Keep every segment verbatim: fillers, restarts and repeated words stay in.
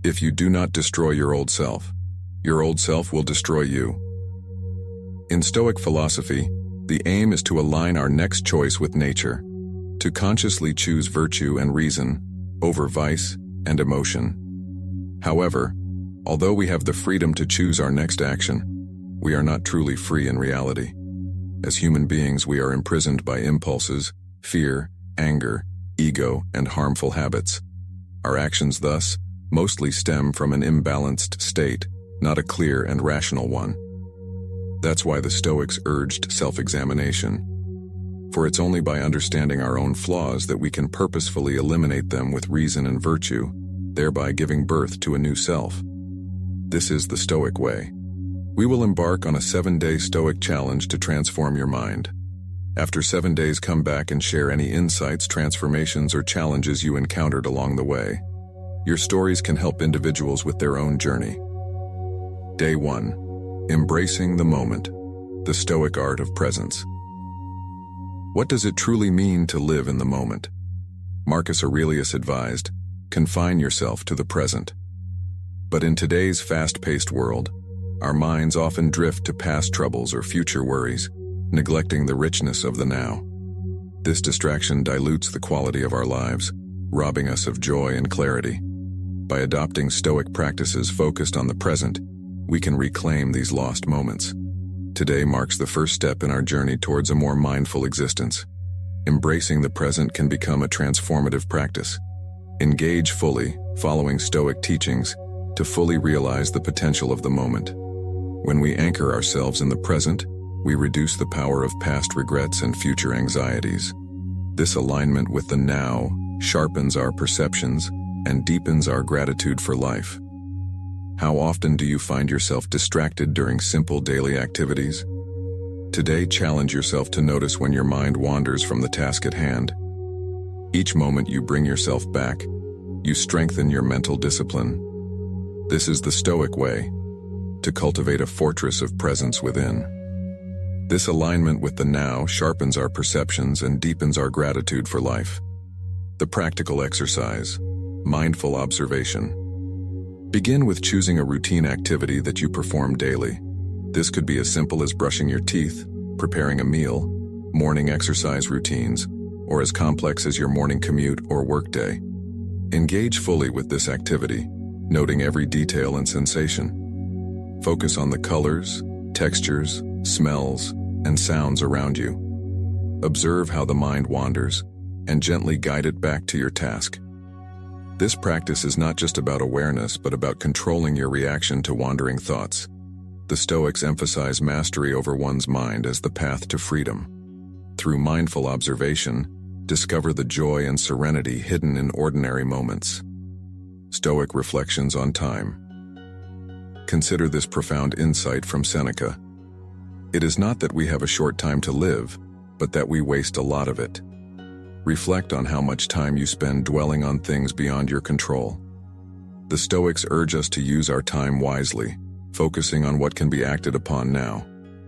If you do not destroy your old self, your old self will destroy you. In Stoic philosophy, the aim is to align our next choice with nature, to consciously choose virtue and reason over vice and emotion. However, although we have the freedom to choose our next action, we are not truly free in reality. As human beings, we are imprisoned by impulses, fear, anger, ego, and harmful habits. Our actions, thus, mostly stem from an imbalanced state, not a clear and rational one. That's why the Stoics urged self-examination. For it's only by understanding our own flaws that we can purposefully eliminate them with reason and virtue, thereby giving birth to a new self. This is the Stoic way. We will embark on a seven-day Stoic challenge to transform your mind. After seven days, come back and share any insights, transformations, or challenges you encountered along the way. Your stories can help individuals with their own journey. Day one. Embracing the moment. The Stoic art of presence. What does it truly mean to live in the moment? Marcus Aurelius advised, confine yourself to the present. But in today's fast-paced world, our minds often drift to past troubles or future worries, neglecting the richness of the now. This distraction dilutes the quality of our lives, robbing us of joy and clarity. By adopting Stoic practices focused on the present, we can reclaim these lost moments. Today marks the first step in our journey towards a more mindful existence. Embracing the present can become a transformative practice. Engage fully, following Stoic teachings, to fully realize the potential of the moment. When we anchor ourselves in the present, we reduce the power of past regrets and future anxieties. This alignment with the now sharpens our perceptions and deepens our gratitude for life. How often do you find yourself distracted during simple daily activities? Today, challenge yourself to notice when your mind wanders from the task at hand. Each moment you bring yourself back, you strengthen your mental discipline. This is the Stoic way, to cultivate a fortress of presence within. This alignment with the now sharpens our perceptions and deepens our gratitude for life. The practical exercise, mindful observation. Begin with choosing a routine activity that you perform daily. This could be as simple as brushing your teeth, preparing a meal, morning exercise routines, or as complex as your morning commute or workday. Engage fully with this activity, noting every detail and sensation. Focus on the colors, textures, smells, and sounds around you. Observe how the mind wanders, and gently guide it back to your task. This practice is not just about awareness, but about controlling your reaction to wandering thoughts. The Stoics emphasize mastery over one's mind as the path to freedom. Through mindful observation, discover the joy and serenity hidden in ordinary moments. Stoic reflections on time. Consider this profound insight from Seneca. It is not that we have a short time to live, but that we waste a lot of it. Reflect on how much time you spend dwelling on things beyond your control. The Stoics urge us to use our time wisely, focusing on what can be acted upon now.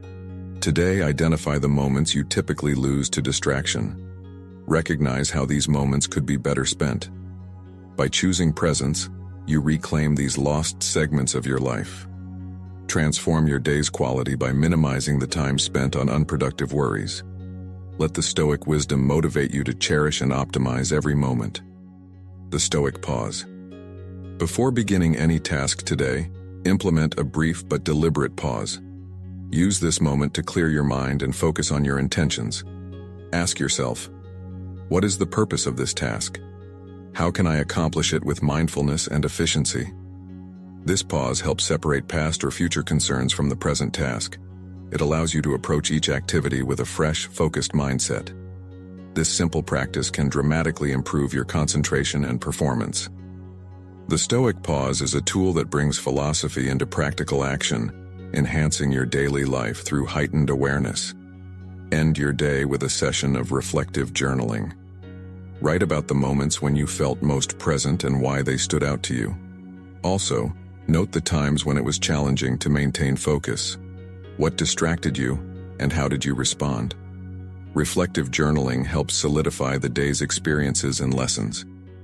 Today, identify the moments you typically lose to distraction. Recognize how these moments could be better spent. By choosing presence, you reclaim these lost segments of your life. Transform your day's quality by minimizing the time spent on unproductive worries. Let the Stoic wisdom motivate you to cherish and optimize every moment. The Stoic pause. Before beginning any task today, implement a brief but deliberate pause. Use this moment to clear your mind and focus on your intentions. Ask yourself, what is the purpose of this task? How can I accomplish it with mindfulness and efficiency? This pause helps separate past or future concerns from the present task. It allows you to approach each activity with a fresh, focused mindset. This simple practice can dramatically improve your concentration and performance. The Stoic pause is a tool that brings philosophy into practical action, enhancing your daily life through heightened awareness. End your day with a session of reflective journaling. Write about the moments when you felt most present and why they stood out to you. Also, note the times when it was challenging to maintain focus. What distracted you, and how did you respond? Reflective journaling helps solidify the day's experiences and lessons.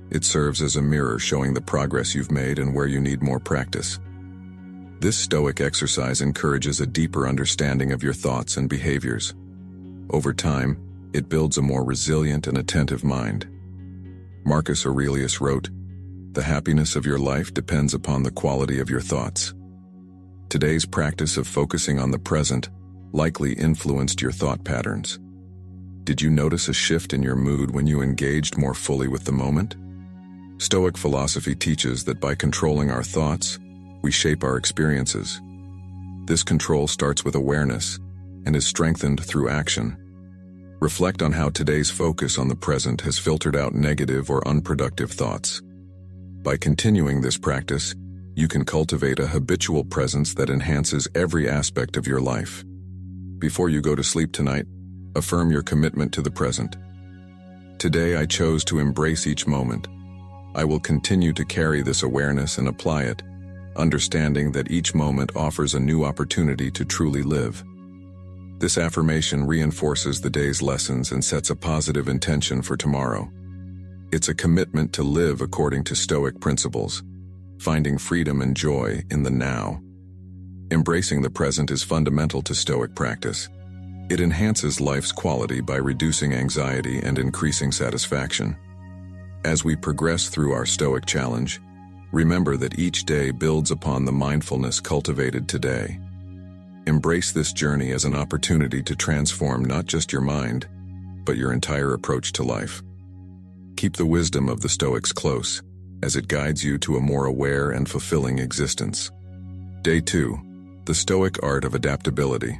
It serves as a mirror showing the progress you've made and where you need more practice. This Stoic exercise encourages a deeper understanding of your thoughts and behaviors. Over time, it builds a more resilient and attentive mind. Marcus Aurelius wrote, "The happiness of your life depends upon the quality of your thoughts." Today's practice of focusing on the present likely influenced your thought patterns. Did you notice a shift in your mood when you engaged more fully with the moment? Stoic philosophy teaches that by controlling our thoughts, we shape our experiences. This control starts with awareness and is strengthened through action. Reflect on how today's focus on the present has filtered out negative or unproductive thoughts. By continuing this practice, you can cultivate a habitual presence that enhances every aspect of your life. Before you go to sleep tonight, affirm your commitment to the present. Today I chose to embrace each moment. I will continue to carry this awareness and apply it, understanding that each moment offers a new opportunity to truly live. This affirmation reinforces the day's lessons and sets a positive intention for tomorrow. It's a commitment to live according to Stoic principles, finding freedom and joy in the now. Embracing the present is fundamental to Stoic practice. It enhances life's quality by reducing anxiety and increasing satisfaction. As we progress through our Stoic challenge, remember that each day builds upon the mindfulness cultivated today. Embrace this journey as an opportunity to transform not just your mind, but your entire approach to life. Keep the wisdom of the Stoics close, as it guides you to a more aware and fulfilling existence. Day two, the Stoic art of adaptability.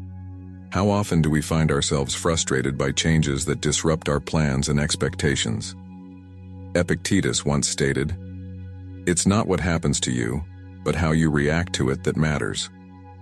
How often do we find ourselves frustrated by changes that disrupt our plans and expectations? Epictetus once stated, "It's not what happens to you, but how you react to it that matters."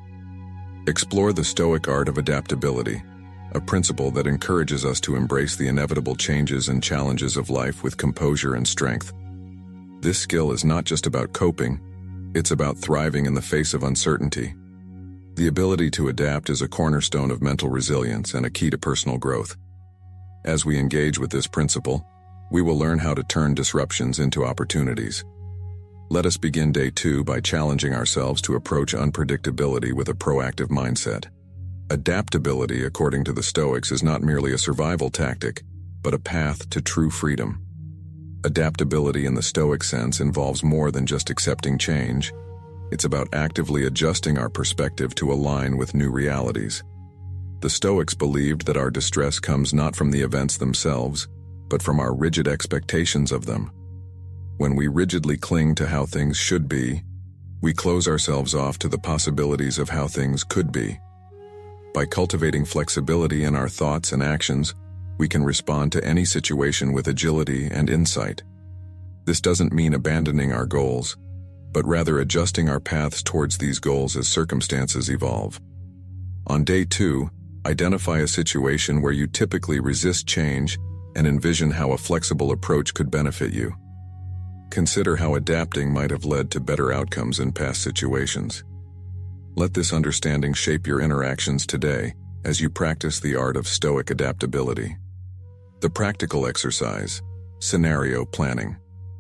Explore the Stoic art of adaptability, a principle that encourages us to embrace the inevitable changes and challenges of life with composure and strength. This skill is not just about coping, it's about thriving in the face of uncertainty. The ability to adapt is a cornerstone of mental resilience and a key to personal growth. As we engage with this principle, we will learn how to turn disruptions into opportunities. Let us begin day two by challenging ourselves to approach unpredictability with a proactive mindset. Adaptability, according to the Stoics, is not merely a survival tactic, but a path to true freedom. Adaptability in the Stoic sense involves more than just accepting change. It's about actively adjusting our perspective to align with new realities. The Stoics believed that our distress comes not from the events themselves, but from our rigid expectations of them. When we rigidly cling to how things should be, we close ourselves off to the possibilities of how things could be. By cultivating flexibility in our thoughts and actions, we can respond to any situation with agility and insight. This doesn't mean abandoning our goals, but rather adjusting our paths towards these goals as circumstances evolve. On day two, identify a situation where you typically resist change and envision how a flexible approach could benefit you. Consider how adapting might have led to better outcomes in past situations. Let this understanding shape your interactions today as you practice the art of Stoic adaptability. The practical exercise, scenario planning.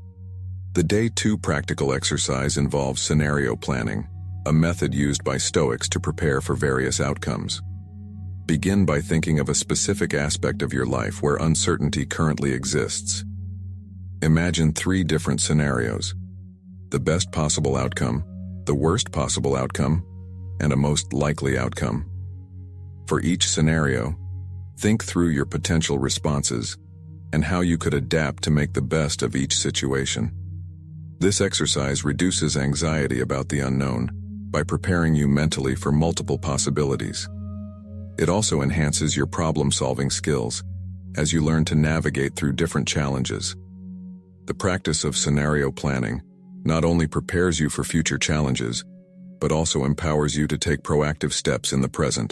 The day two practical exercise involves scenario planning, a method used by Stoics to prepare for various outcomes. Begin by thinking of a specific aspect of your life where uncertainty currently exists. Imagine three different scenarios: the best possible outcome, the worst possible outcome, and a most likely outcome. For each scenario, think through your potential responses and how you could adapt to make the best of each situation. This exercise reduces anxiety about the unknown by preparing you mentally for multiple possibilities. It also enhances your problem-solving skills as you learn to navigate through different challenges. The practice of scenario planning not only prepares you for future challenges, but also empowers you to take proactive steps in the present.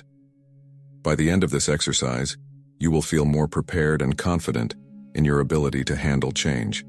By the end of this exercise, you will feel more prepared and confident in your ability to handle change.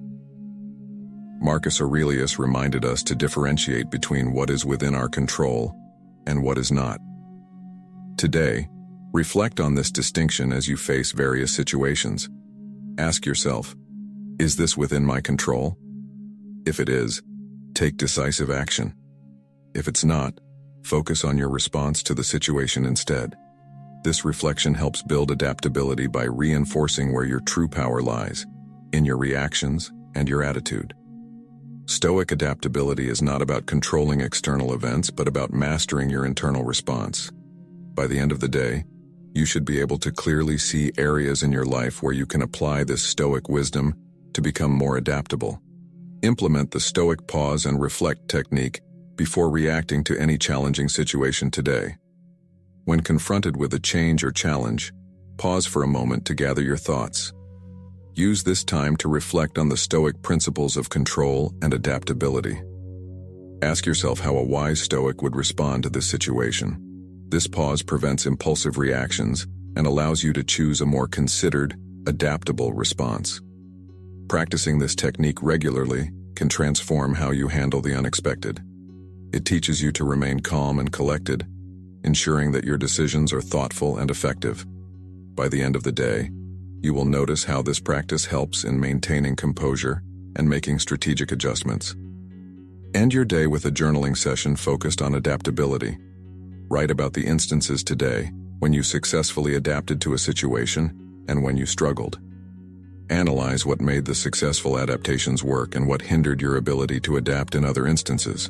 Marcus Aurelius reminded us to differentiate between what is within our control and what is not. Today, reflect on this distinction as you face various situations. Ask yourself, Is this within my control? If it is, take decisive action. If it's not, focus on your response to the situation instead. This reflection helps build adaptability by reinforcing where your true power lies, in your reactions and your attitude. Stoic adaptability is not about controlling external events, but about mastering your internal response. By the end of the day, you should be able to clearly see areas in your life where you can apply this Stoic wisdom to become more adaptable. Implement the Stoic pause and reflect technique before reacting to any challenging situation today. When confronted with a change or challenge, pause for a moment to gather your thoughts. Use this time to reflect on the Stoic principles of control and adaptability. Ask yourself how a wise Stoic would respond to this situation. This pause prevents impulsive reactions and allows you to choose a more considered, adaptable response. Practicing this technique regularly can transform how you handle the unexpected. It teaches you to remain calm and collected, ensuring that your decisions are thoughtful and effective. By the end of the day, you will notice how this practice helps in maintaining composure and making strategic adjustments. End your day with a journaling session focused on adaptability. Write about the instances today when you successfully adapted to a situation and when you struggled. Analyze what made the successful adaptations work and what hindered your ability to adapt in other instances.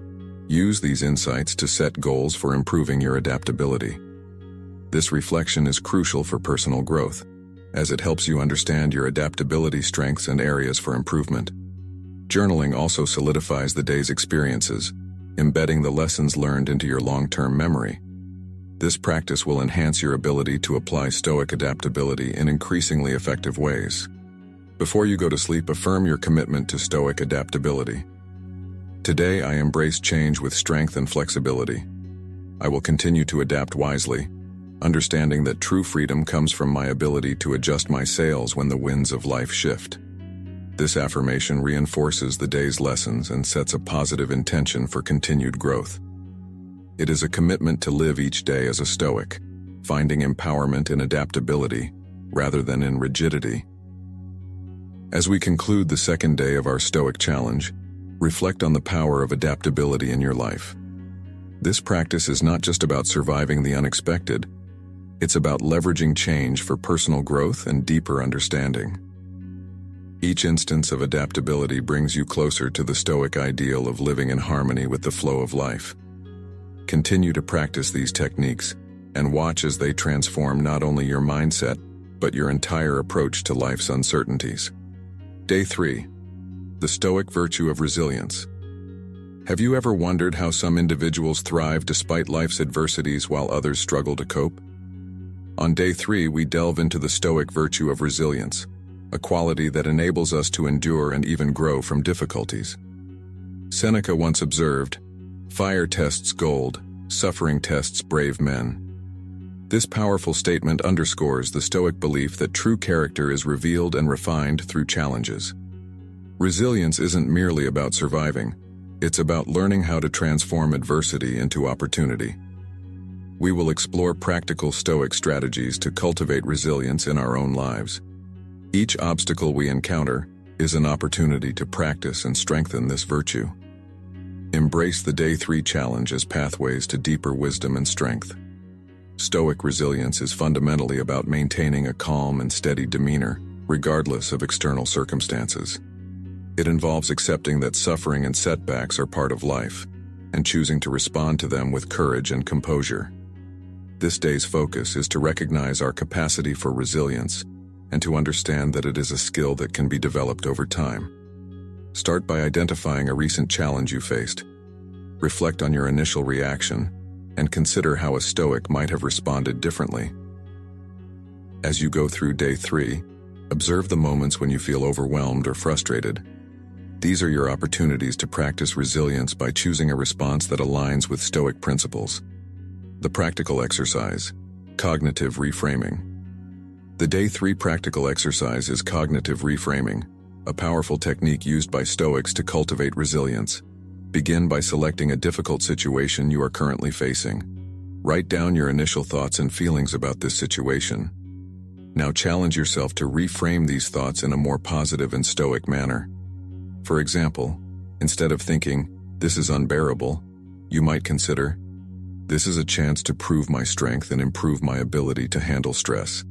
Use these insights to set goals for improving your adaptability. This reflection is crucial for personal growth, as it helps you understand your adaptability strengths and areas for improvement. Journaling also solidifies the day's experiences, embedding the lessons learned into your long-term memory. This practice will enhance your ability to apply Stoic adaptability in increasingly effective ways. Before you go to sleep, affirm your commitment to Stoic adaptability. Today, I embrace change with strength and flexibility. I will continue to adapt wisely, understanding that true freedom comes from my ability to adjust my sails when the winds of life shift. This affirmation reinforces the day's lessons and sets a positive intention for continued growth. It is a commitment to live each day as a Stoic, finding empowerment in adaptability rather than in rigidity. As we conclude the second day of our Stoic challenge, reflect on the power of adaptability in your life. This practice is not just about surviving the unexpected, it's about leveraging change for personal growth and deeper understanding. Each instance of adaptability brings you closer to the Stoic ideal of living in harmony with the flow of life. Continue to practice these techniques and watch as they transform not only your mindset, but your entire approach to life's uncertainties. Day three. The Stoic virtue of resilience. Have you ever wondered how some individuals thrive despite life's adversities while others struggle to cope? On day three, we delve into the Stoic virtue of resilience, a quality that enables us to endure and even grow from difficulties. Seneca once observed, "Fire tests gold, suffering tests brave men." This powerful statement underscores the Stoic belief that true character is revealed and refined through challenges. Resilience isn't merely about surviving, it's about learning how to transform adversity into opportunity. We will explore practical Stoic strategies to cultivate resilience in our own lives. Each obstacle we encounter is an opportunity to practice and strengthen this virtue. Embrace the Day three challenge as pathways to deeper wisdom and strength. Stoic resilience is fundamentally about maintaining a calm and steady demeanor, regardless of external circumstances. It involves accepting that suffering and setbacks are part of life, and choosing to respond to them with courage and composure. This day's focus is to recognize our capacity for resilience and to understand that it is a skill that can be developed over time. Start by identifying a recent challenge you faced. Reflect on your initial reaction and consider how a Stoic might have responded differently. As you go through day three, observe the moments when you feel overwhelmed or frustrated. These are your opportunities to practice resilience by choosing a response that aligns with Stoic principles. The practical exercise, cognitive reframing. The day three practical exercise is cognitive reframing, a powerful technique used by Stoics to cultivate resilience. Begin by selecting a difficult situation you are currently facing. Write down your initial thoughts and feelings about this situation. Now challenge yourself to reframe these thoughts in a more positive and stoic manner. For example, instead of thinking, "This is unbearable," you might consider, "This is a chance to prove my strength and improve my ability to handle stress."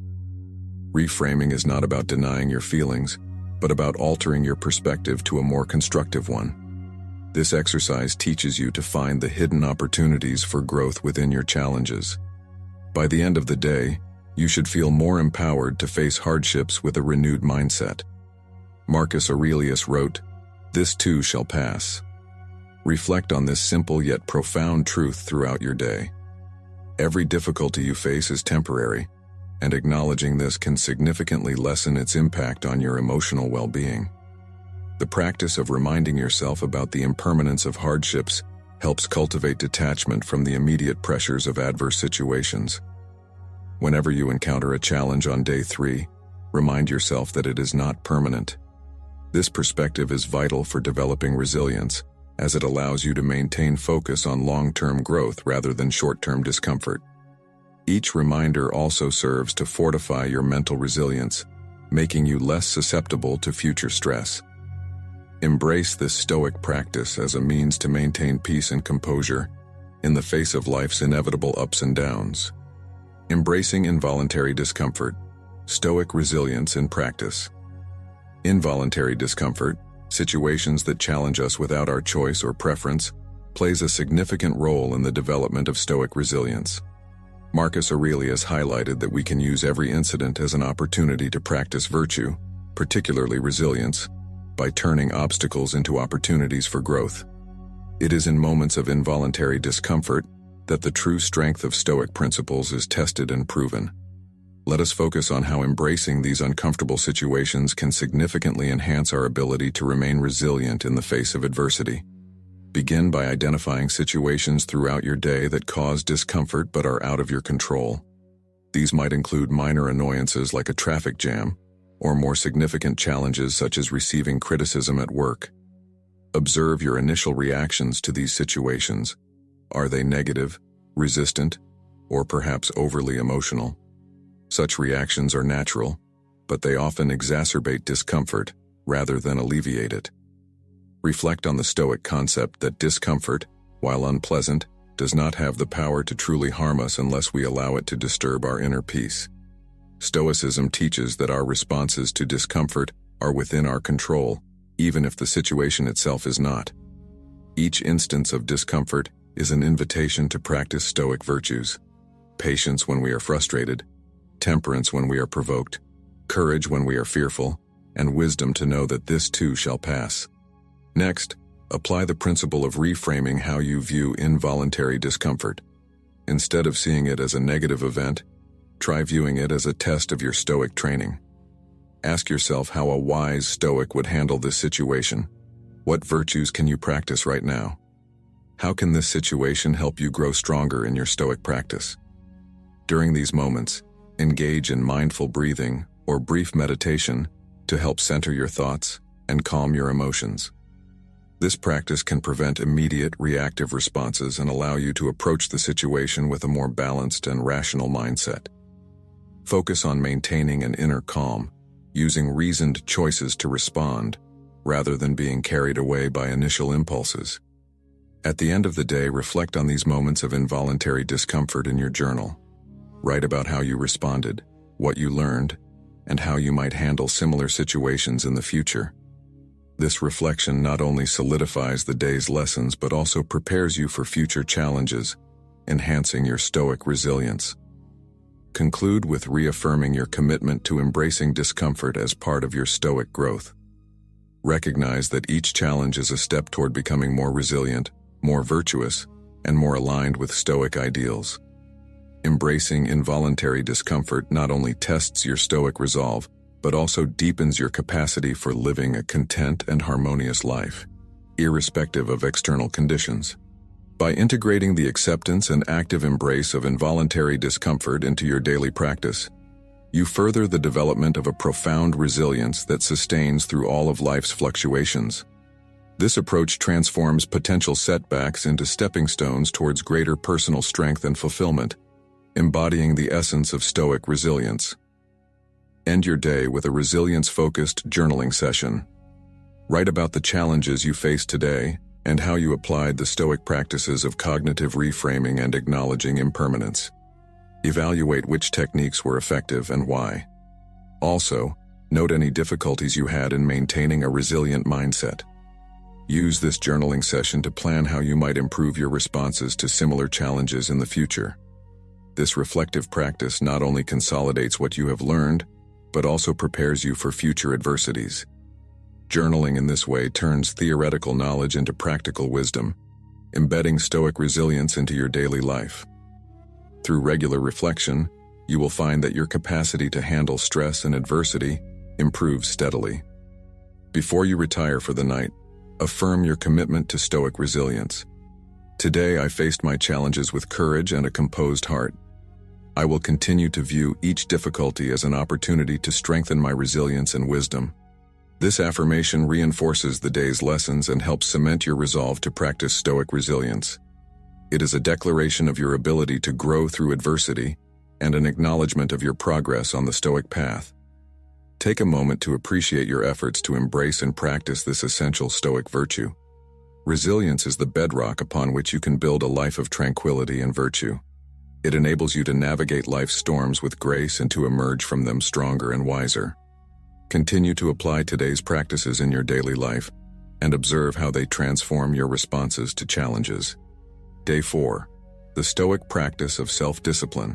Reframing is not about denying your feelings, but about altering your perspective to a more constructive one. This exercise teaches you to find the hidden opportunities for growth within your challenges. By the end of the day, you should feel more empowered to face hardships with a renewed mindset. Marcus Aurelius wrote, "This too shall pass." Reflect on this simple yet profound truth throughout your day. Every difficulty you face is temporary, and acknowledging this can significantly lessen its impact on your emotional well-being. The practice of reminding yourself about the impermanence of hardships helps cultivate detachment from the immediate pressures of adverse situations. Whenever you encounter a challenge on day three, remind yourself that it is not permanent. This perspective is vital for developing resilience, as it allows you to maintain focus on long-term growth rather than short-term discomfort. Each reminder also serves to fortify your mental resilience, making you less susceptible to future stress. Embrace this stoic practice as a means to maintain peace and composure in the face of life's inevitable ups and downs. Embracing involuntary discomfort, stoic resilience in practice. Involuntary discomfort, situations that challenge us without our choice or preference, plays a significant role in the development of stoic resilience. Marcus Aurelius highlighted that we can use every incident as an opportunity to practice virtue, particularly resilience, by turning obstacles into opportunities for growth. It is in moments of involuntary discomfort that the true strength of Stoic principles is tested and proven. Let us focus on how embracing these uncomfortable situations can significantly enhance our ability to remain resilient in the face of adversity. Begin by identifying situations throughout your day that cause discomfort but are out of your control. These might include minor annoyances like a traffic jam, or more significant challenges such as receiving criticism at work. Observe your initial reactions to these situations. Are they negative, resistant, or perhaps overly emotional? Such reactions are natural, but they often exacerbate discomfort rather than alleviate it. Reflect on the Stoic concept that discomfort, while unpleasant, does not have the power to truly harm us unless we allow it to disturb our inner peace. Stoicism teaches that our responses to discomfort are within our control, even if the situation itself is not. Each instance of discomfort is an invitation to practice Stoic virtues: patience when we are frustrated, temperance when we are provoked, courage when we are fearful, and wisdom to know that this too shall pass. Next, apply the principle of reframing how you view involuntary discomfort. Instead of seeing it as a negative event, try viewing it as a test of your Stoic training. Ask yourself how a wise Stoic would handle this situation. What virtues can you practice right now? How can this situation help you grow stronger in your Stoic practice? During these moments, engage in mindful breathing or brief meditation to help center your thoughts and calm your emotions. This practice can prevent immediate reactive responses and allow you to approach the situation with a more balanced and rational mindset. Focus on maintaining an inner calm, using reasoned choices to respond, rather than being carried away by initial impulses. At the end of the day, reflect on these moments of involuntary discomfort in your journal. Write about how you responded, what you learned, and how you might handle similar situations in the future. This reflection not only solidifies the day's lessons but also prepares you for future challenges, enhancing your Stoic resilience. Conclude with reaffirming your commitment to embracing discomfort as part of your Stoic growth. Recognize that each challenge is a step toward becoming more resilient, more virtuous, and more aligned with Stoic ideals. Embracing involuntary discomfort not only tests your Stoic resolve, but also deepens your capacity for living a content and harmonious life, irrespective of external conditions. By integrating the acceptance and active embrace of involuntary discomfort into your daily practice, you further the development of a profound resilience that sustains through all of life's fluctuations. This approach transforms potential setbacks into stepping stones towards greater personal strength and fulfillment, embodying the essence of Stoic resilience. End your day with a resilience-focused journaling session. Write about the challenges you faced today and how you applied the Stoic practices of cognitive reframing and acknowledging impermanence. Evaluate which techniques were effective and why. Also, note any difficulties you had in maintaining a resilient mindset. Use this journaling session to plan how you might improve your responses to similar challenges in the future. This reflective practice not only consolidates what you have learned, but also prepares you for future adversities. Journaling in this way turns theoretical knowledge into practical wisdom, embedding Stoic resilience into your daily life. Through regular reflection, you will find that your capacity to handle stress and adversity improves steadily. Before you retire for the night, affirm your commitment to Stoic resilience. Today I faced my challenges with courage and a composed heart. I will continue to view each difficulty as an opportunity to strengthen my resilience and wisdom. This affirmation reinforces the day's lessons and helps cement your resolve to practice Stoic resilience. It is a declaration of your ability to grow through adversity and an acknowledgement of your progress on the Stoic path. Take a moment to appreciate your efforts to embrace and practice this essential Stoic virtue. Resilience is the bedrock upon which you can build a life of tranquility and virtue. It enables you to navigate life's storms with grace and to emerge from them stronger and wiser. Continue to apply today's practices in your daily life and observe how they transform your responses to challenges. Day four. The Stoic practice of self-discipline.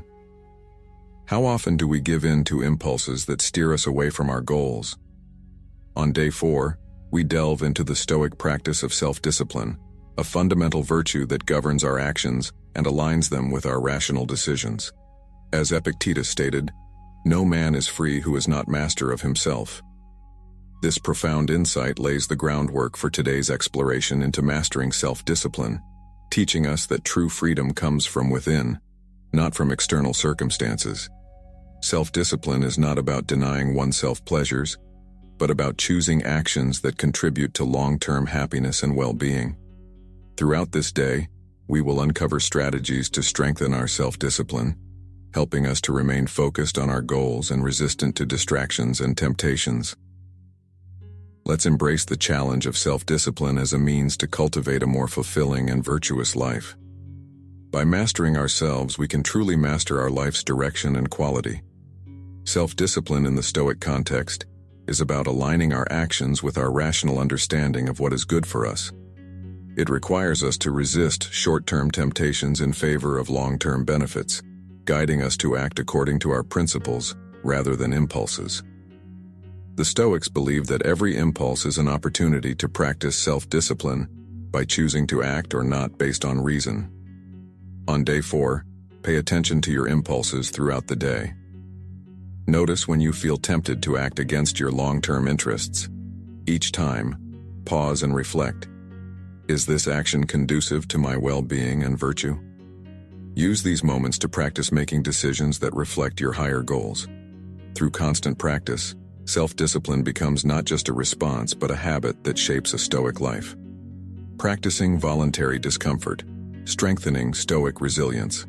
How often do we give in to impulses that steer us away from our goals? On day four, we delve into the Stoic practice of self-discipline, a fundamental virtue that governs our actions and aligns them with our rational decisions. As Epictetus stated, "No man is free who is not master of himself." This profound insight lays the groundwork for today's exploration into mastering self-discipline, teaching us that true freedom comes from within, not from external circumstances. Self-discipline is not about denying oneself pleasures, but about choosing actions that contribute to long-term happiness and well-being. Throughout this day, we will uncover strategies to strengthen our self-discipline, helping us to remain focused on our goals and resistant to distractions and temptations. Let's embrace the challenge of self-discipline as a means to cultivate a more fulfilling and virtuous life. By mastering ourselves, we can truly master our life's direction and quality. Self-discipline in the Stoic context is about aligning our actions with our rational understanding of what is good for us. It requires us to resist short-term temptations in favor of long-term benefits, guiding us to act according to our principles rather than impulses. The Stoics believe that every impulse is an opportunity to practice self-discipline by choosing to act or not based on reason. On day four, pay attention to your impulses throughout the day. Notice when you feel tempted to act against your long-term interests. Each time, pause and reflect. Is this action conducive to my well-being and virtue? Use these moments to practice making decisions that reflect your higher goals. Through constant practice, self-discipline becomes not just a response but a habit that shapes a Stoic life. Practicing voluntary discomfort, strengthening Stoic resilience.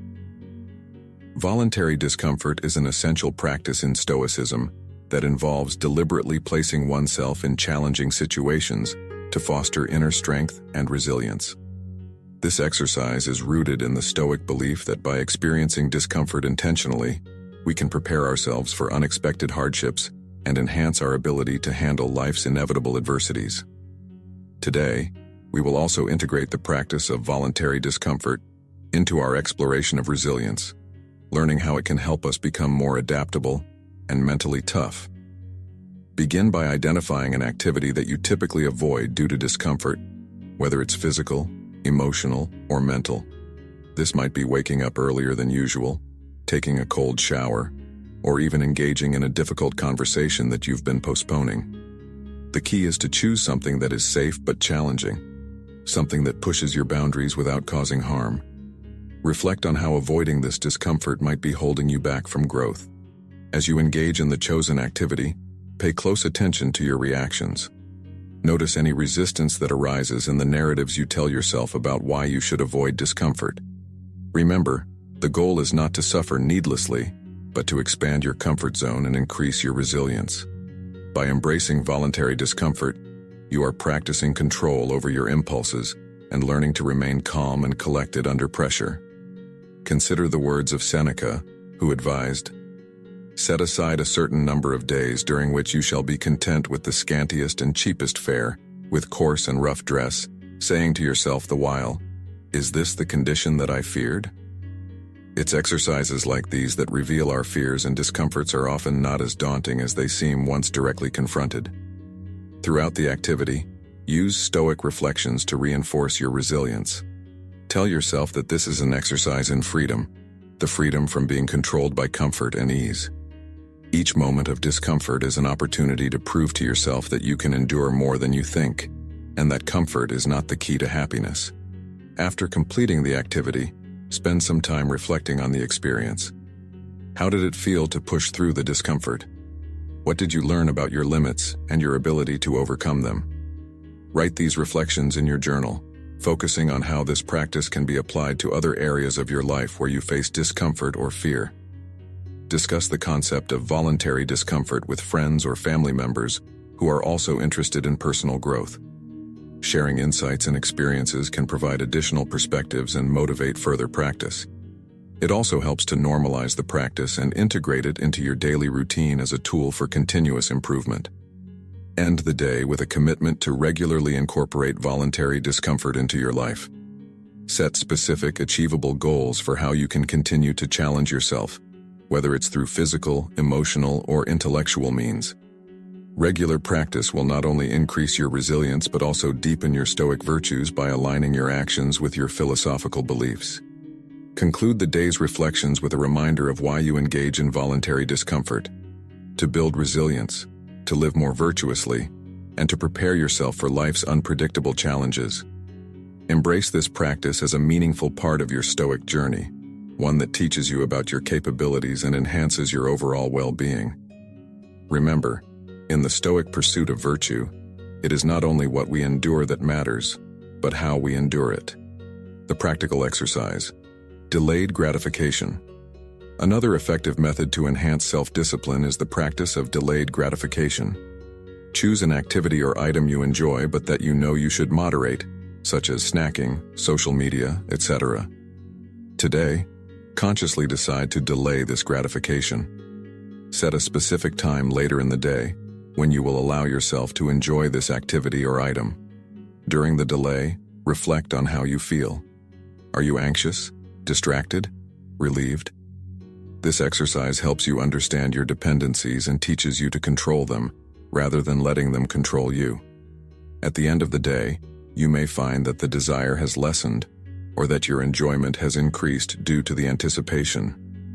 Voluntary discomfort is an essential practice in Stoicism that involves deliberately placing oneself in challenging situations to foster inner strength and resilience. This exercise is rooted in the Stoic belief that by experiencing discomfort intentionally, we can prepare ourselves for unexpected hardships and enhance our ability to handle life's inevitable adversities. Today, we will also integrate the practice of voluntary discomfort into our exploration of resilience, learning how it can help us become more adaptable and mentally tough. Begin by identifying an activity that you typically avoid due to discomfort, whether it's physical, emotional, or mental. This might be waking up earlier than usual, taking a cold shower, or even engaging in a difficult conversation that you've been postponing. The key is to choose something that is safe but challenging, something that pushes your boundaries without causing harm. Reflect on how avoiding this discomfort might be holding you back from growth. As you engage in the chosen activity, pay close attention to your reactions. Notice any resistance that arises in the narratives you tell yourself about why you should avoid discomfort. Remember, the goal is not to suffer needlessly, but to expand your comfort zone and increase your resilience. By embracing voluntary discomfort, you are practicing control over your impulses and learning to remain calm and collected under pressure. Consider the words of Seneca, who advised, "Set aside a certain number of days during which you shall be content with the scantiest and cheapest fare, with coarse and rough dress, saying to yourself the while, 'Is this the condition that I feared?'" It's exercises like these that reveal our fears and discomforts are often not as daunting as they seem once directly confronted. Throughout the activity, use Stoic reflections to reinforce your resilience. Tell yourself that this is an exercise in freedom, the freedom from being controlled by comfort and ease. Each moment of discomfort is an opportunity to prove to yourself that you can endure more than you think, and that comfort is not the key to happiness. After completing the activity, spend some time reflecting on the experience. How did it feel to push through the discomfort? What did you learn about your limits and your ability to overcome them? Write these reflections in your journal, focusing on how this practice can be applied to other areas of your life where you face discomfort or fear. Discuss the concept of voluntary discomfort with friends or family members who are also interested in personal growth. Sharing insights and experiences can provide additional perspectives and motivate further practice. It also helps to normalize the practice and integrate it into your daily routine as a tool for continuous improvement. End the day with a commitment to regularly incorporate voluntary discomfort into your life. Set specific, achievable goals for how you can continue to challenge yourself, whether it's through physical, emotional, or intellectual means. Regular practice will not only increase your resilience but also deepen your Stoic virtues by aligning your actions with your philosophical beliefs. Conclude the day's reflections with a reminder of why you engage in voluntary discomfort: to build resilience, to live more virtuously, and to prepare yourself for life's unpredictable challenges. Embrace this practice as a meaningful part of your Stoic journey, one that teaches you about your capabilities and enhances your overall well-being. Remember, in the Stoic pursuit of virtue, it is not only what we endure that matters, but how we endure it. The practical exercise: delayed gratification. Another effective method to enhance self-discipline is the practice of delayed gratification. Choose an activity or item you enjoy but that you know you should moderate, such as snacking, social media, et cetera. Today, consciously decide to delay this gratification. Set a specific time later in the day when you will allow yourself to enjoy this activity or item. During the delay, reflect on how you feel. Are you anxious, distracted, relieved? This exercise helps you understand your dependencies and teaches you to control them, rather than letting them control you. At the end of the day, you may find that the desire has lessened, or that your enjoyment has increased due to the anticipation.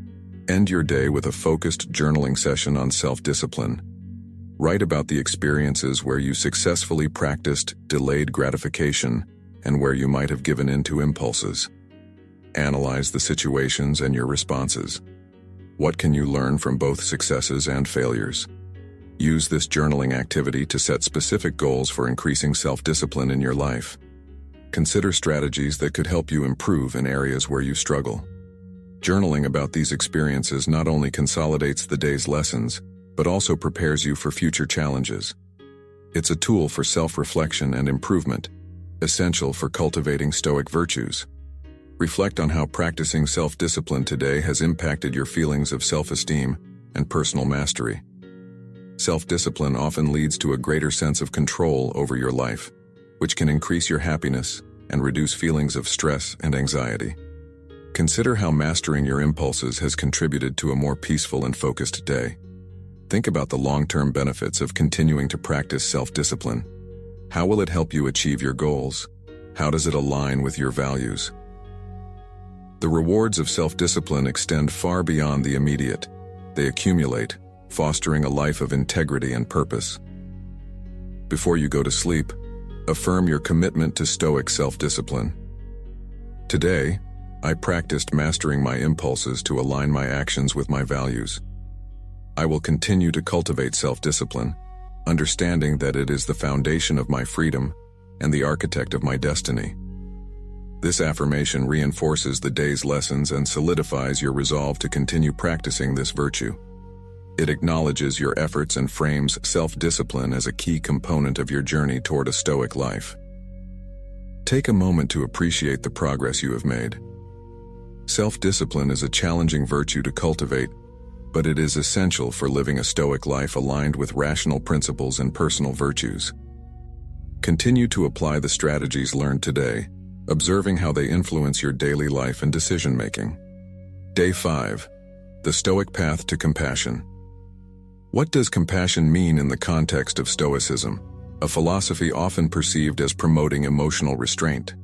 End your day with a focused journaling session on self-discipline. Write about the experiences where you successfully practiced delayed gratification and where you might have given in to impulses. Analyze the situations and your responses. What can you learn from both successes and failures? Use this journaling activity to set specific goals for increasing self-discipline in your life. Consider strategies that could help you improve in areas where you struggle. Journaling about these experiences not only consolidates the day's lessons, but also prepares you for future challenges. It's a tool for self-reflection and improvement, essential for cultivating Stoic virtues. Reflect on how practicing self-discipline today has impacted your feelings of self-esteem and personal mastery. Self-discipline often leads to a greater sense of control over your life, which can increase your happiness and reduce feelings of stress and anxiety. Consider how mastering your impulses has contributed to a more peaceful and focused day. Think about the long-term benefits of continuing to practice self-discipline. How will it help you achieve your goals? How does it align with your values? The rewards of self-discipline extend far beyond the immediate. They accumulate, fostering a life of integrity and purpose. Before you go to sleep, affirm your commitment to Stoic self-discipline. Today, I practiced mastering my impulses to align my actions with my values. I will continue to cultivate self-discipline, understanding that it is the foundation of my freedom and the architect of my destiny. This affirmation reinforces the day's lessons and solidifies your resolve to continue practicing this virtue. It acknowledges your efforts and frames self-discipline as a key component of your journey toward a Stoic life. Take a moment to appreciate the progress you have made. Self-discipline is a challenging virtue to cultivate, but it is essential for living a Stoic life aligned with rational principles and personal virtues. Continue to apply the strategies learned today, observing how they influence your daily life and decision-making. Day five. The Stoic Path to Compassion. What does compassion mean in the context of Stoicism, a philosophy often perceived as promoting emotional restraint?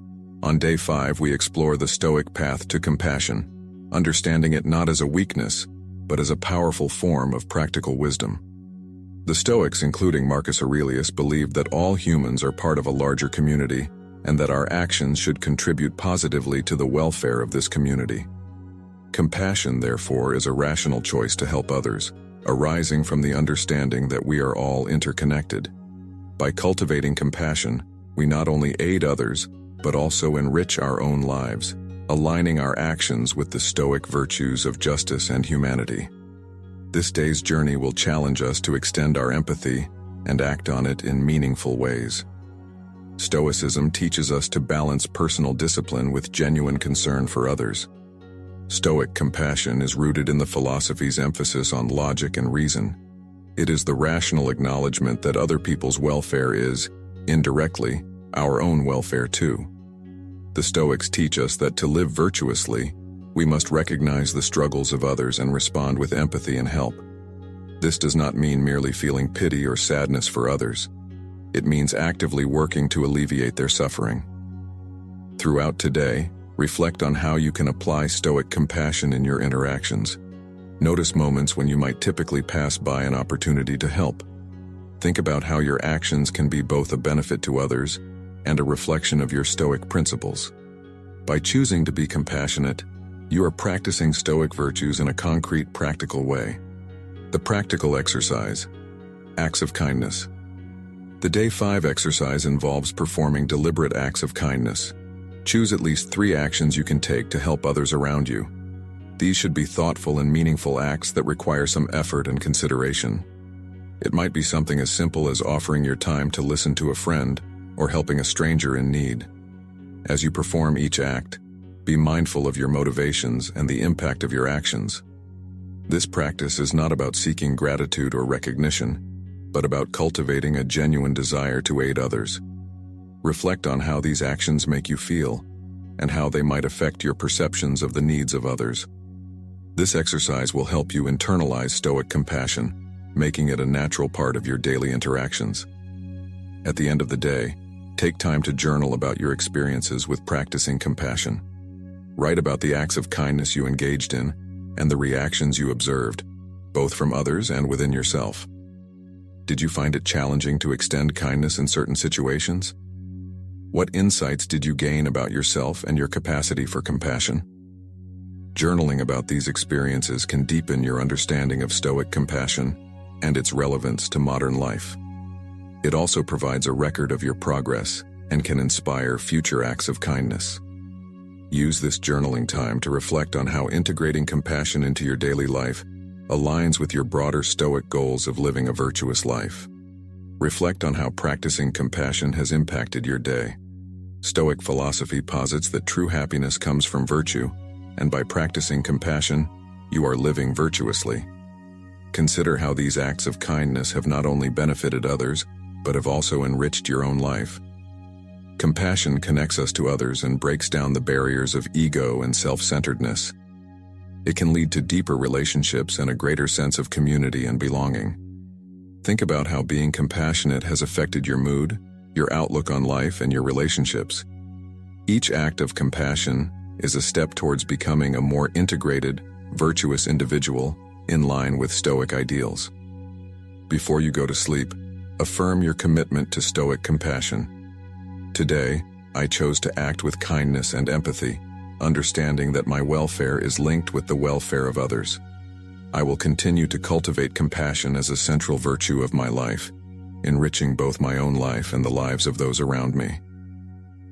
On day five, we explore the Stoic path to compassion, understanding it not as a weakness, but as a powerful form of practical wisdom. The Stoics, including Marcus Aurelius, believed that all humans are part of a larger community and that our actions should contribute positively to the welfare of this community. Compassion, therefore, is a rational choice to help others, arising from the understanding that we are all interconnected. By cultivating compassion, we not only aid others, but also enrich our own lives, aligning our actions with the Stoic virtues of justice and humanity. This day's journey will challenge us to extend our empathy and act on it in meaningful ways. Stoicism teaches us to balance personal discipline with genuine concern for others. Stoic compassion is rooted in the philosophy's emphasis on logic and reason. It is the rational acknowledgement that other people's welfare is, indirectly, our own welfare too. The Stoics teach us that to live virtuously, we must recognize the struggles of others and respond with empathy and help. This does not mean merely feeling pity or sadness for others. It means actively working to alleviate their suffering. Throughout today, reflect on how you can apply Stoic compassion in your interactions. Notice moments when you might typically pass by an opportunity to help. Think about how your actions can be both a benefit to others and a reflection of your Stoic principles. By choosing to be compassionate, you are practicing Stoic virtues in a concrete, practical way. The practical exercise: acts of kindness. The day five exercise involves performing deliberate acts of kindness. Choose at least three actions you can take to help others around you. These should be thoughtful and meaningful acts that require some effort and consideration. It might be something as simple as offering your time to listen to a friend or helping a stranger in need. As you perform each act, be mindful of your motivations and the impact of your actions. This practice is not about seeking gratitude or recognition, but about cultivating a genuine desire to aid others. Reflect on how these actions make you feel and how they might affect your perceptions of the needs of others. This exercise will help you internalize Stoic compassion, making it a natural part of your daily interactions. At the end of the day, take time to journal about your experiences with practicing compassion. Write about the acts of kindness you engaged in and the reactions you observed, both from others and within yourself. Did you find it challenging to extend kindness in certain situations? What insights did you gain about yourself and your capacity for compassion? Journaling about these experiences can deepen your understanding of Stoic compassion and its relevance to modern life. It also provides a record of your progress and can inspire future acts of kindness. Use this journaling time to reflect on how integrating compassion into your daily life aligns with your broader Stoic goals of living a virtuous life. Reflect on how practicing compassion has impacted your day. Stoic philosophy posits that true happiness comes from virtue, and by practicing compassion, you are living virtuously. Consider how these acts of kindness have not only benefited others, but have also enriched your own life. Compassion connects us to others and breaks down the barriers of ego and self-centeredness. It can lead to deeper relationships and a greater sense of community and belonging. Think about how being compassionate has affected your mood, your outlook on life, and your relationships. Each act of compassion is a step towards becoming a more integrated, virtuous individual in line with Stoic ideals. Before you go to sleep, affirm your commitment to Stoic compassion. Today, I chose to act with kindness and empathy, understanding that my welfare is linked with the welfare of others. I will continue to cultivate compassion as a central virtue of my life, enriching both my own life and the lives of those around me.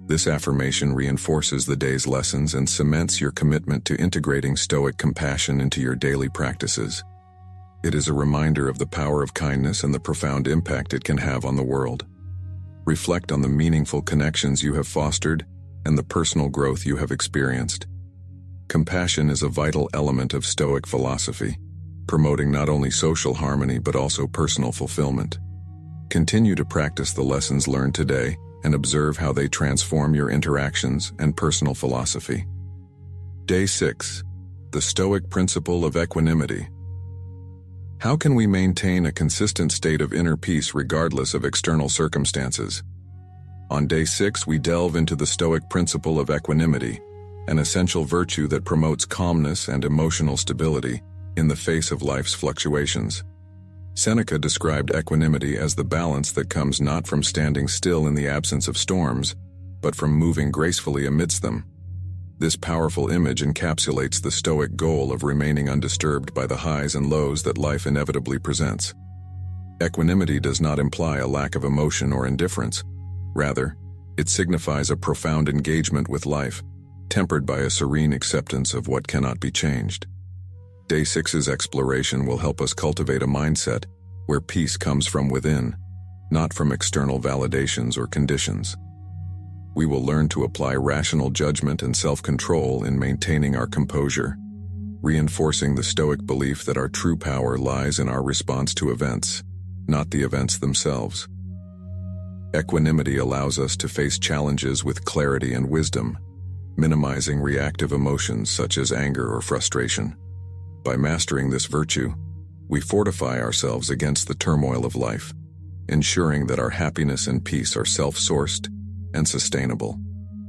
This affirmation reinforces the day's lessons and cements your commitment to integrating Stoic compassion into your daily practices. It is a reminder of the power of kindness and the profound impact it can have on the world. Reflect on the meaningful connections you have fostered and the personal growth you have experienced. Compassion is a vital element of Stoic philosophy, promoting not only social harmony but also personal fulfillment. Continue to practice the lessons learned today and observe how they transform your interactions and personal philosophy. Day six. The Stoic Principle of Equanimity. How can we maintain a consistent state of inner peace regardless of external circumstances? On day six, we delve into the Stoic principle of equanimity, an essential virtue that promotes calmness and emotional stability in the face of life's fluctuations. Seneca described equanimity as the balance that comes not from standing still in the absence of storms, but from moving gracefully amidst them. This powerful image encapsulates the Stoic goal of remaining undisturbed by the highs and lows that life inevitably presents. Equanimity does not imply a lack of emotion or indifference. Rather, it signifies a profound engagement with life, tempered by a serene acceptance of what cannot be changed. Day six's exploration will help us cultivate a mindset where peace comes from within, not from external validations or conditions. We will learn to apply rational judgment and self-control in maintaining our composure, reinforcing the Stoic belief that our true power lies in our response to events, not the events themselves. Equanimity allows us to face challenges with clarity and wisdom, minimizing reactive emotions such as anger or frustration. By mastering this virtue, we fortify ourselves against the turmoil of life, ensuring that our happiness and peace are self-sourced and sustainable.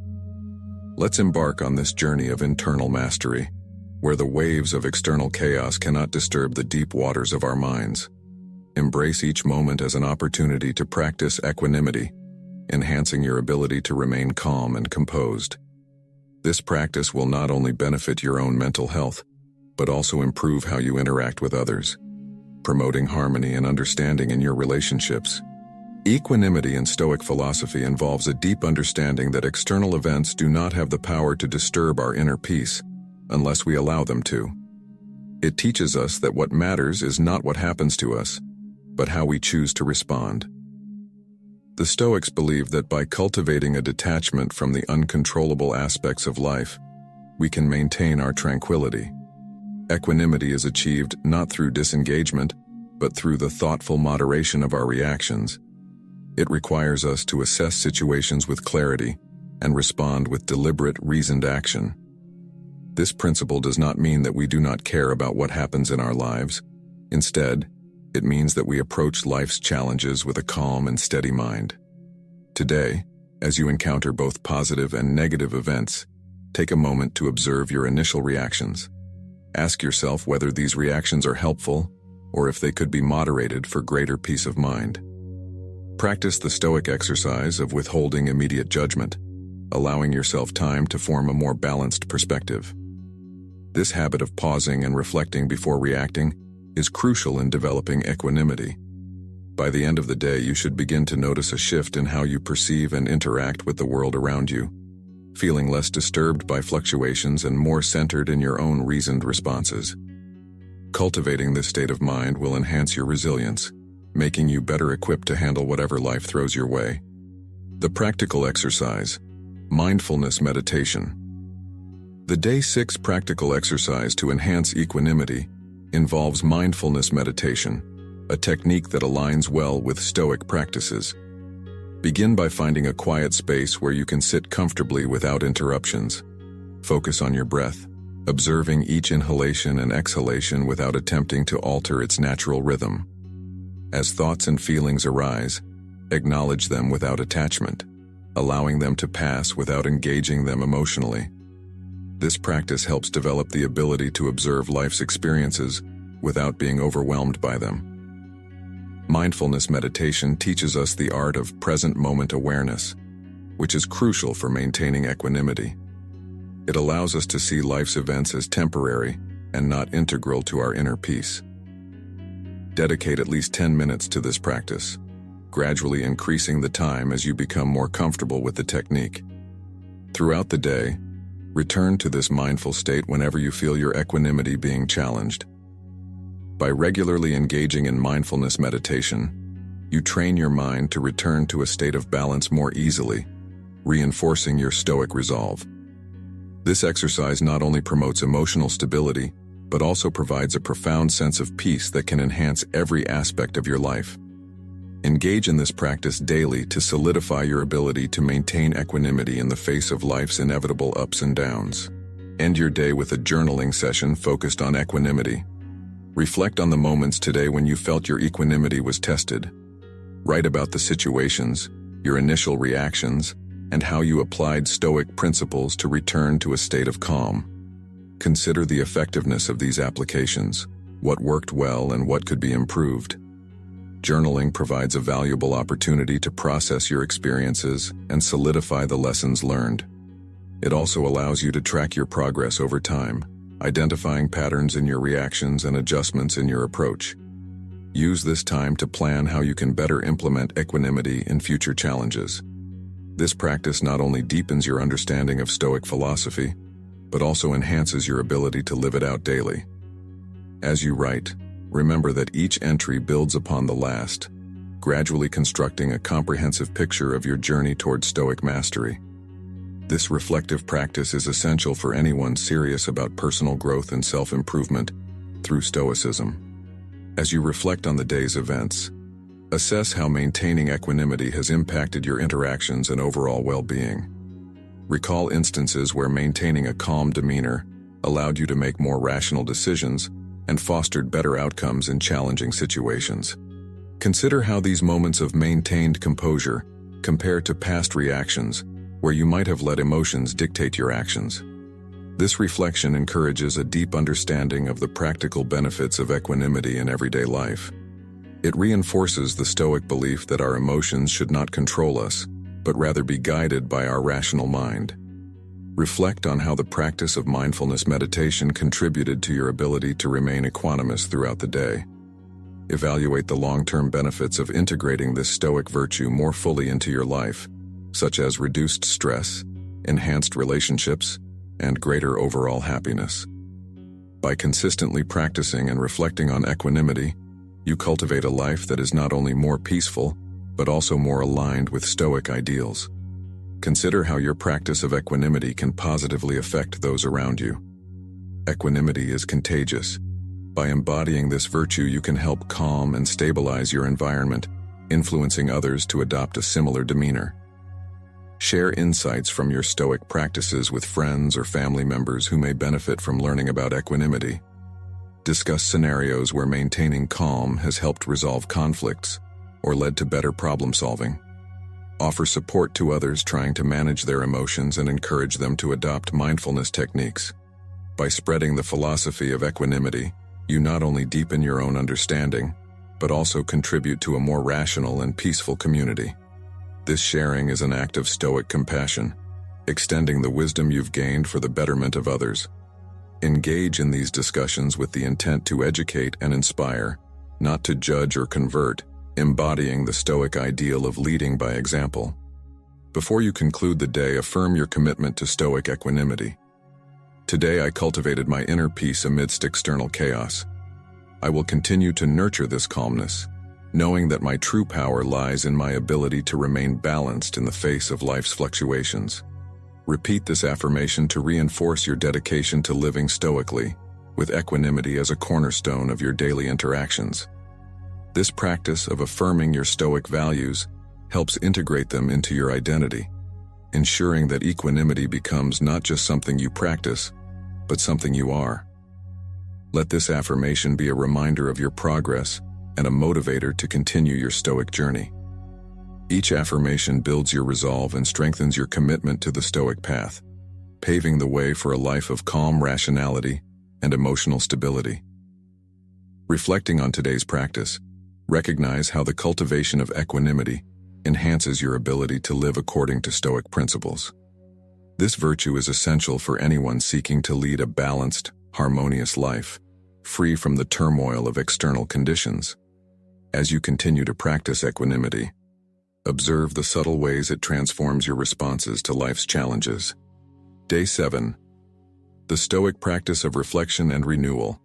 Let's embark on this journey of internal mastery, where the waves of external chaos cannot disturb the deep waters of our minds. Embrace each moment as an opportunity to practice equanimity, enhancing your ability to remain calm and composed. This practice will not only benefit your own mental health, but also improve how you interact with others, promoting harmony and understanding in your relationships. Equanimity in Stoic philosophy involves a deep understanding that external events do not have the power to disturb our inner peace unless we allow them to. It teaches us that what matters is not what happens to us, but how we choose to respond. The Stoics believe that by cultivating a detachment from the uncontrollable aspects of life, we can maintain our tranquility. Equanimity is achieved not through disengagement, but through the thoughtful moderation of our reactions. It requires us to assess situations with clarity and respond with deliberate, reasoned action. This principle does not mean that we do not care about what happens in our lives. Instead, it means that we approach life's challenges with a calm and steady mind. Today, as you encounter both positive and negative events, take a moment to observe your initial reactions. Ask yourself whether these reactions are helpful or if they could be moderated for greater peace of mind. Practice the Stoic exercise of withholding immediate judgment, allowing yourself time to form a more balanced perspective. This habit of pausing and reflecting before reacting is crucial in developing equanimity. By the end of the day, you should begin to notice a shift in how you perceive and interact with the world around you, feeling less disturbed by fluctuations and more centered in your own reasoned responses. Cultivating this state of mind will enhance your resilience, making you better equipped to handle whatever life throws your way. The practical exercise, mindfulness meditation. The day six practical exercise to enhance equanimity involves mindfulness meditation, a technique that aligns well with Stoic practices. Begin by finding a quiet space where you can sit comfortably without interruptions. Focus on your breath, observing each inhalation and exhalation without attempting to alter its natural rhythm. As thoughts and feelings arise, acknowledge them without attachment, allowing them to pass without engaging them emotionally. This practice helps develop the ability to observe life's experiences without being overwhelmed by them. Mindfulness meditation teaches us the art of present moment awareness, which is crucial for maintaining equanimity. It allows us to see life's events as temporary and not integral to our inner peace. Dedicate at least ten minutes to this practice, gradually increasing the time as you become more comfortable with the technique. Throughout the day, return to this mindful state whenever you feel your equanimity being challenged. By regularly engaging in mindfulness meditation, you train your mind to return to a state of balance more easily, reinforcing your stoic resolve. This exercise not only promotes emotional stability, but also provides a profound sense of peace that can enhance every aspect of your life. Engage in this practice daily to solidify your ability to maintain equanimity in the face of life's inevitable ups and downs. End your day with a journaling session focused on equanimity. Reflect on the moments today when you felt your equanimity was tested. Write about the situations, your initial reactions, and how you applied Stoic principles to return to a state of calm. Consider the effectiveness of these applications, what worked well and what could be improved. Journaling provides a valuable opportunity to process your experiences and solidify the lessons learned. It also allows you to track your progress over time, identifying patterns in your reactions and adjustments in your approach. Use this time to plan how you can better implement equanimity in future challenges. This practice not only deepens your understanding of Stoic philosophy, but also enhances your ability to live it out daily. As you write, remember that each entry builds upon the last, gradually constructing a comprehensive picture of your journey toward Stoic mastery. This reflective practice is essential for anyone serious about personal growth and self-improvement through Stoicism. As you reflect on the day's events, assess how maintaining equanimity has impacted your interactions and overall well-being. Recall instances where maintaining a calm demeanor allowed you to make more rational decisions and fostered better outcomes in challenging situations. Consider how these moments of maintained composure compare to past reactions where you might have let emotions dictate your actions. This reflection encourages a deep understanding of the practical benefits of equanimity in everyday life. It reinforces the Stoic belief that our emotions should not control us, but rather be guided by our rational mind. Reflect on how the practice of mindfulness meditation contributed to your ability to remain equanimous throughout the day. Evaluate the long-term benefits of integrating this Stoic virtue more fully into your life, such as reduced stress, enhanced relationships, and greater overall happiness. By consistently practicing and reflecting on equanimity, you cultivate a life that is not only more peaceful, but also more aligned with Stoic ideals. Consider how your practice of equanimity can positively affect those around you. Equanimity is contagious. By embodying this virtue, you can help calm and stabilize your environment, influencing others to adopt a similar demeanor. Share insights from your Stoic practices with friends or family members who may benefit from learning about equanimity. Discuss scenarios where maintaining calm has helped resolve conflicts or led to better problem solving. Offer support to others trying to manage their emotions and encourage them to adopt mindfulness techniques. By spreading the philosophy of equanimity, you not only deepen your own understanding, but also contribute to a more rational and peaceful community. This sharing is an act of Stoic compassion, extending the wisdom you've gained for the betterment of others. Engage in these discussions with the intent to educate and inspire, not to judge or convert, embodying the Stoic ideal of leading by example. Before you conclude the day, affirm your commitment to Stoic equanimity. Today I cultivated my inner peace amidst external chaos. I will continue to nurture this calmness, knowing that my true power lies in my ability to remain balanced in the face of life's fluctuations. Repeat this affirmation to reinforce your dedication to living stoically, with equanimity as a cornerstone of your daily interactions. This practice of affirming your Stoic values helps integrate them into your identity, ensuring that equanimity becomes not just something you practice, but something you are. Let this affirmation be a reminder of your progress and a motivator to continue your Stoic journey. Each affirmation builds your resolve and strengthens your commitment to the Stoic path, paving the way for a life of calm rationality and emotional stability. Reflecting on today's practice, recognize how the cultivation of equanimity enhances your ability to live according to Stoic principles. This virtue is essential for anyone seeking to lead a balanced, harmonious life, free from the turmoil of external conditions. As you continue to practice equanimity, observe the subtle ways it transforms your responses to life's challenges. Day seven. The Stoic Practice of Reflection and Renewal.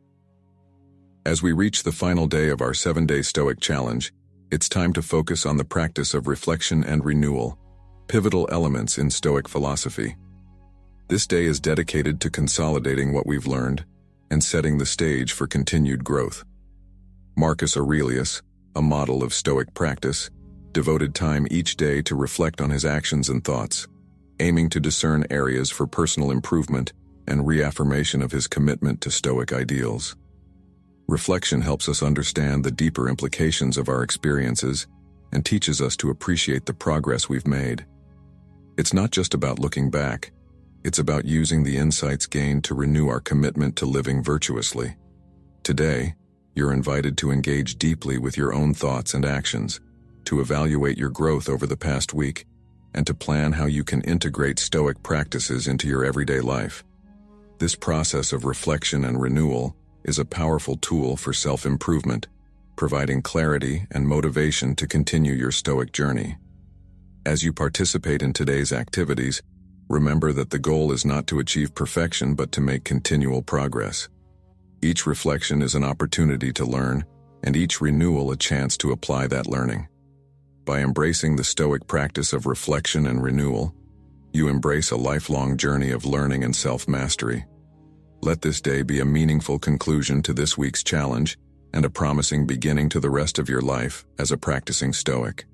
As we reach the final day of our seven-day Stoic Challenge, it's time to focus on the practice of reflection and renewal, pivotal elements in Stoic philosophy. This day is dedicated to consolidating what we've learned and setting the stage for continued growth. Marcus Aurelius, a model of Stoic practice, devoted time each day to reflect on his actions and thoughts, aiming to discern areas for personal improvement and reaffirmation of his commitment to Stoic ideals. Reflection helps us understand the deeper implications of our experiences and teaches us to appreciate the progress we've made. It's not just about looking back, it's about using the insights gained to renew our commitment to living virtuously. Today, you're invited to engage deeply with your own thoughts and actions, to evaluate your growth over the past week, and to plan how you can integrate Stoic practices into your everyday life. This process of reflection and renewal is a powerful tool for self-improvement, providing clarity and motivation to continue your Stoic journey. As you participate in today's activities, remember that the goal is not to achieve perfection but to make continual progress. Each reflection is an opportunity to learn, and each renewal a chance to apply that learning. By embracing the Stoic practice of reflection and renewal, you embrace a lifelong journey of learning and self-mastery. Let this day be a meaningful conclusion to this week's challenge and a promising beginning to the rest of your life as a practicing Stoic.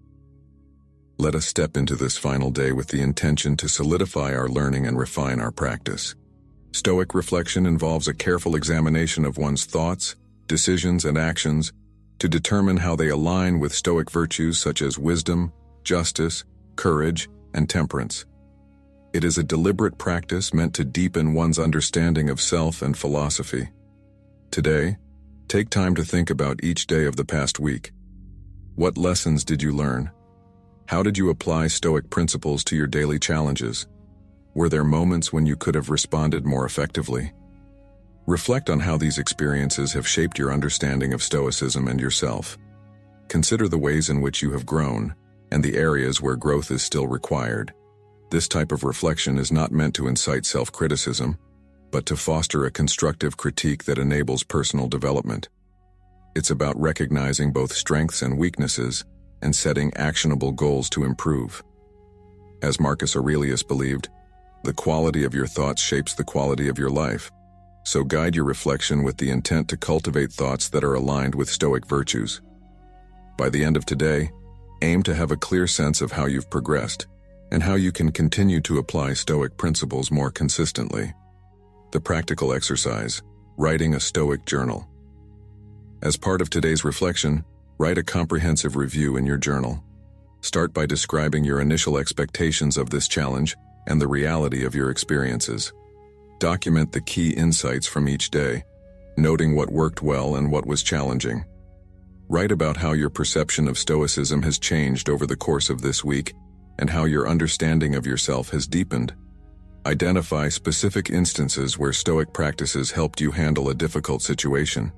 Let us step into this final day with the intention to solidify our learning and refine our practice. Stoic reflection involves a careful examination of one's thoughts, decisions, and actions to determine how they align with Stoic virtues such as wisdom, justice, courage, and temperance. It is a deliberate practice meant to deepen one's understanding of self and philosophy. Today, take time to think about each day of the past week. What lessons did you learn? How did you apply Stoic principles to your daily challenges? Were there moments when you could have responded more effectively? Reflect on how these experiences have shaped your understanding of Stoicism and yourself. Consider the ways in which you have grown and the areas where growth is still required. This type of reflection is not meant to incite self-criticism, but to foster a constructive critique that enables personal development. It's about recognizing both strengths and weaknesses and setting actionable goals to improve. As Marcus Aurelius believed, the quality of your thoughts shapes the quality of your life, so guide your reflection with the intent to cultivate thoughts that are aligned with Stoic virtues. By the end of today, aim to have a clear sense of how you've progressed and how you can continue to apply Stoic principles more consistently. The practical exercise, writing a Stoic journal. As part of today's reflection, write a comprehensive review in your journal. Start by describing your initial expectations of this challenge and the reality of your experiences. Document the key insights from each day, noting what worked well and what was challenging. Write about how your perception of Stoicism has changed over the course of this week and how your understanding of yourself has deepened. Identify specific instances where Stoic practices helped you handle a difficult situation.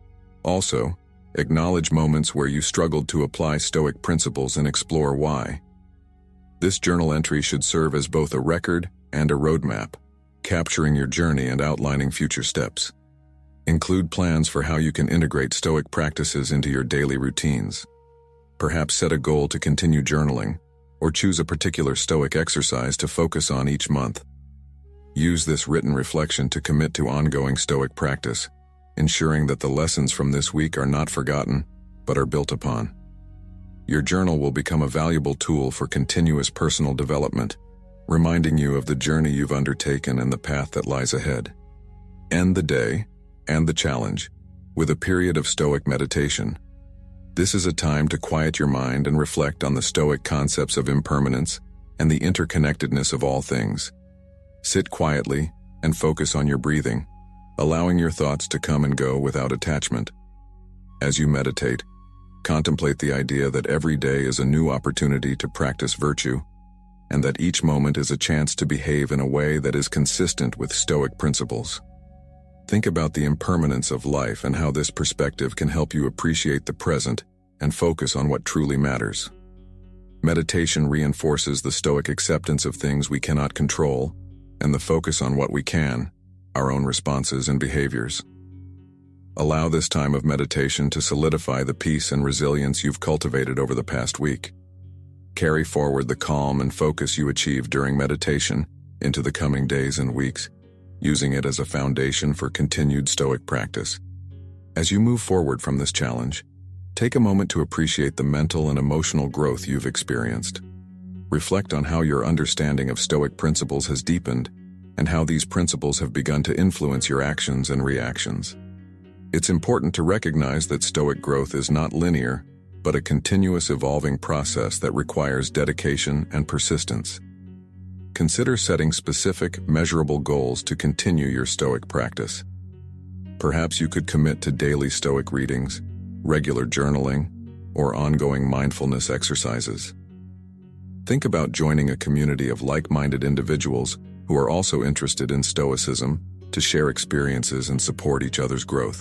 Also, acknowledge moments where you struggled to apply Stoic principles and explore why. This journal entry should serve as both a record and a roadmap, capturing your journey and outlining future steps. Include plans for how you can integrate Stoic practices into your daily routines. Perhaps set a goal to continue journaling, or choose a particular Stoic exercise to focus on each month. Use this written reflection to commit to ongoing Stoic practice, ensuring that the lessons from this week are not forgotten, but are built upon. Your journal will become a valuable tool for continuous personal development, reminding you of the journey you've undertaken and the path that lies ahead. End the day, and the challenge, with a period of Stoic meditation. This is a time to quiet your mind and reflect on the Stoic concepts of impermanence and the interconnectedness of all things. Sit quietly and focus on your breathing, allowing your thoughts to come and go without attachment. As you meditate, contemplate the idea that every day is a new opportunity to practice virtue, and that each moment is a chance to behave in a way that is consistent with Stoic principles. Think about the impermanence of life and how this perspective can help you appreciate the present and focus on what truly matters. Meditation reinforces the Stoic acceptance of things we cannot control and the focus on what we can, our own responses and behaviors. Allow this time of meditation to solidify the peace and resilience you've cultivated over the past week. Carry forward the calm and focus you achieved during meditation into the coming days and weeks, using it as a foundation for continued Stoic practice. As you move forward from this challenge, take a moment to appreciate the mental and emotional growth you've experienced. Reflect on how your understanding of Stoic principles has deepened and how these principles have begun to influence your actions and reactions. It's important to recognize that Stoic growth is not linear, but a continuous evolving process that requires dedication and persistence. Consider setting specific, measurable goals to continue your Stoic practice. Perhaps you could commit to daily Stoic readings, regular journaling, or ongoing mindfulness exercises. Think about joining a community of like-minded individuals who are also interested in Stoicism to share experiences and support each other's growth.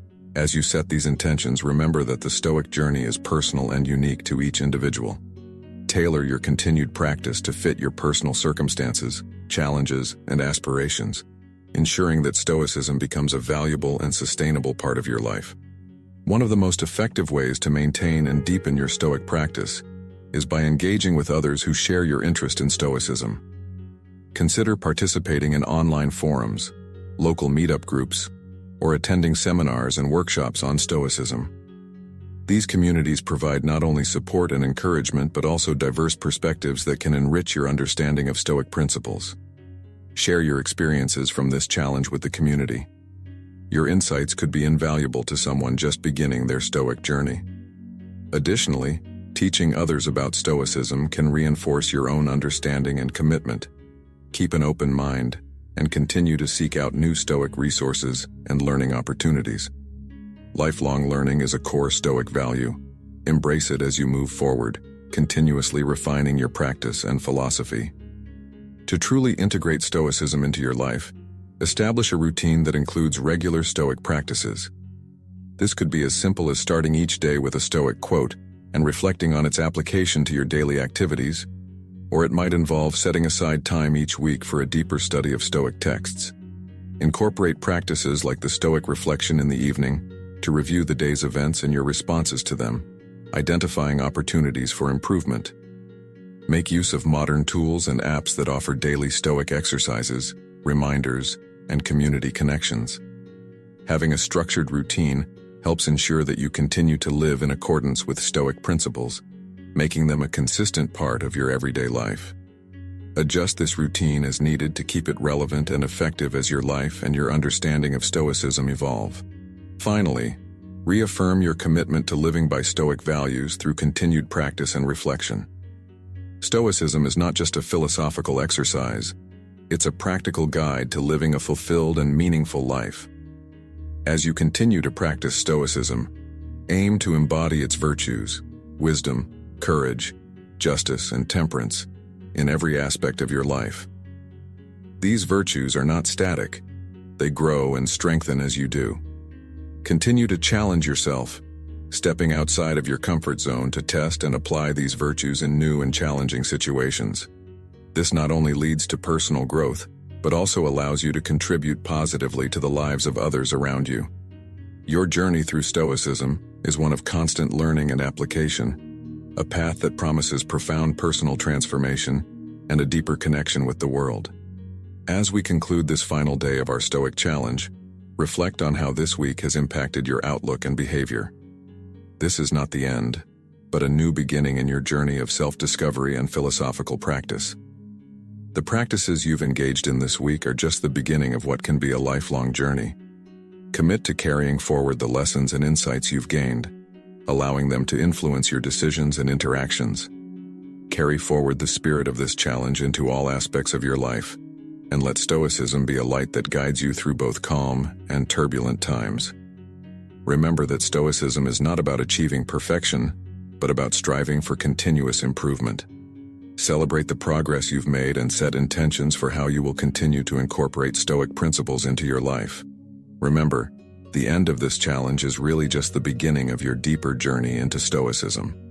As you set these intentions, remember that the Stoic journey is personal and unique to each individual. Tailor your continued practice to fit your personal circumstances, challenges, and aspirations, ensuring that Stoicism becomes a valuable and sustainable part of your life. One of the most effective ways to maintain and deepen your Stoic practice is by engaging with others who share your interest in Stoicism. Consider participating in online forums, local meetup groups, or attending seminars and workshops on Stoicism. These communities provide not only support and encouragement but also diverse perspectives that can enrich your understanding of Stoic principles. Share your experiences from this challenge with the community. Your insights could be invaluable to someone just beginning their Stoic journey. Additionally, teaching others about Stoicism can reinforce your own understanding and commitment. Keep an open mind and continue to seek out new Stoic resources and learning opportunities. Lifelong learning is a core Stoic value. Embrace it as you move forward, continuously refining your practice and philosophy. To truly integrate Stoicism into your life, establish a routine that includes regular Stoic practices. This could be as simple as starting each day with a Stoic quote and reflecting on its application to your daily activities, or it might involve setting aside time each week for a deeper study of Stoic texts. Incorporate practices like the Stoic reflection in the evening to review the day's events and your responses to them, identifying opportunities for improvement. Make use of modern tools and apps that offer daily Stoic exercises, reminders, and community connections. Having a structured routine helps ensure that you continue to live in accordance with Stoic principles, making them a consistent part of your everyday life. Adjust this routine as needed to keep it relevant and effective as your life and your understanding of Stoicism evolve. Finally, reaffirm your commitment to living by Stoic values through continued practice and reflection. Stoicism is not just a philosophical exercise, it's a practical guide to living a fulfilled and meaningful life. As you continue to practice Stoicism, aim to embody its virtues, wisdom, courage, justice, and temperance in every aspect of your life. These virtues are not static. They grow and strengthen as you do. Continue to challenge yourself, stepping outside of your comfort zone to test and apply these virtues in new and challenging situations. This not only leads to personal growth, but also allows you to contribute positively to the lives of others around you. Your journey through Stoicism is one of constant learning and application, a path that promises profound personal transformation and a deeper connection with the world. As we conclude this final day of our Stoic challenge, reflect on how this week has impacted your outlook and behavior. This is not the end, but a new beginning in your journey of self-discovery and philosophical practice. The practices you've engaged in this week are just the beginning of what can be a lifelong journey. Commit to carrying forward the lessons and insights you've gained, allowing them to influence your decisions and interactions. Carry forward the spirit of this challenge into all aspects of your life, and let Stoicism be a light that guides you through both calm and turbulent times. Remember that Stoicism is not about achieving perfection, but about striving for continuous improvement. Celebrate the progress you've made and set intentions for how you will continue to incorporate Stoic principles into your life. Remember, the end of this challenge is really just the beginning of your deeper journey into Stoicism.